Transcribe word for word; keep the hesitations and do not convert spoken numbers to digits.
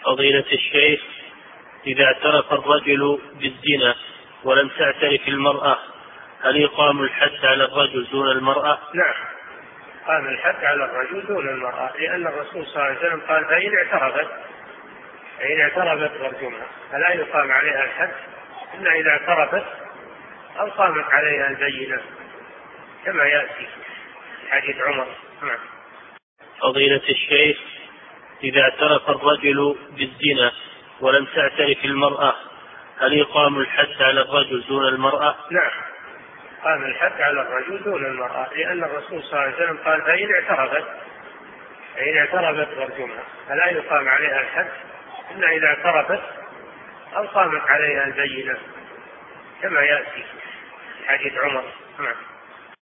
فضيلة الشيخ، إذا اعترف الرجل بالزنا ولم تعترف المرأة هل يقام الحد على الرجل دون المرأة؟ نعم، قام الحد على الرجل دون المرأة، لأن الرسول صلى الله عليه وسلم قال فإن اعترفت فإن اعترفت فارجمها، فلا يقام عليها الحد إلا إذا اعترفت أو قامت عليها البينة كما يأتي حديث عمر. نعم. فضيلة الشيخ، إذا اعترف الرجل بالزنا ولم تعترف المرأة هل يقام الحد على الرجل دون المرأة؟ نعم، قام الحد على الرجل دون المرأة، لأن الرسول صلى الله عليه وسلم قال فإن اعترفت فإن اعترفت فارجمها، فلا يقام عليها الحد إلا إذا اعترفت أو قامت عليها البينة كما يأتي حديث عمر. نعم.